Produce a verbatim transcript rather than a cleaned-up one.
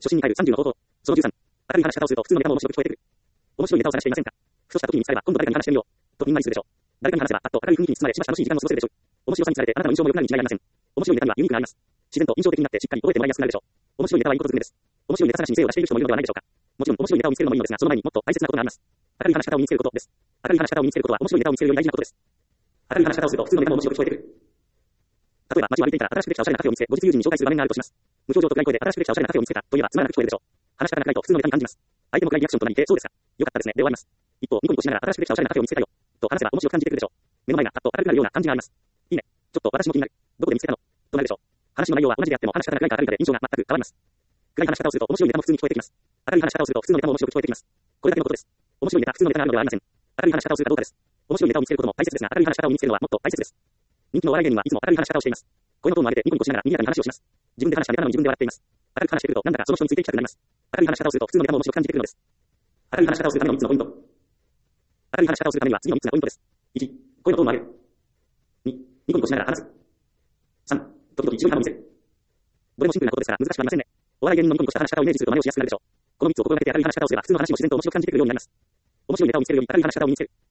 初心に帰るさんじゅうの方法。そのじゅうさん。明るい話し方をすると普通のネタも面白く聞こえてくる。面白いネタを探していませんか？ふとした時に見つかれば、今度誰かに話してみよう。とみんなにするでしょう。誰かに話せば、あっと明るい雰囲気に包まれ、しばし楽しい時間を過ごせるでしょう。面白さにされて、あなたの印象も良くなるに違いありません。面白いネタにはユニークがあります。自然と印象的になってしっかり覚えてもらいやすくなるでしょう。面白いネタはいいことずくめです。面白いネタ探しに精を出している人もいるのではないでしょうか。もちろん面白いネタを見つけるのもいいのですが、その前にもっと大切なことがあります。明るい話し方を身につけることです。明るい話し方を身につけることは面白いネタを見つけるより大事なことです。明るい話し方をすると普通のネタも面白く聞こえてくる。例えば街を歩いていたら新しくできたおしゃれなカフェを見つけ、後日友人に紹介する場面があるとします。無表情と暗い声で新しくできたおしゃれなカフェを見つけたといえばつまらなく聞こえるでしょう。話し方が暗いと普通のネタに感じます。相手も暗いリアクションとなりて、そうですか。よかったですね。で終わります。一方、ニコニコしながら新しくできたおしゃれなカフェを見つけたよ。と話せば面白く感じてくるでしょう。目の前がパッと明るくなるような感じがあります。いいね。ちょっと私も気になる。どこで見つけたのとなるでしょう。話の内容は同じであっても話し方が暗いか明るいかで印象が全く変わります。暗い話し方をすると面白いネタも普通に聞こえてきます。明るい話し方をすると普通のネタも面白く聞こえてきます。これだけのことです。面白いネタ、普通のネタがあるのではありません。明るい話し方をするかどうかです。面白いネタを見つけることも大切ですが、明るい話し方を見つけるのはもっと大切です。人気のお笑い芸人はいつも明るい話し方をしています。声のトーンを上げてニコニコしながら賑やかに話をします。自分で話したネタなのに自分で笑っています。明るく話してくるとなんだかその人についていきたくなります。明るい話し方をすると普通のネタも面白く感じてくるのです。明るい話し方をするためのみっつのポイント。明るい話し方をするためには次のみっつがポイントです。いち、声のトーンを上げる。に、ニコニコしながら話す。さん、時々白い歯を見せる。どれもシンプルなことですから難しくありませんね。お笑い芸人のニコニコした話し方をイメージすると真似をしやすくなるでしょう。このみっつを心がけて明るい話し方をすれば普通の話も自然と面白く感じてくるようになります。面白いネタを見つけるより明るい話し方を身につける。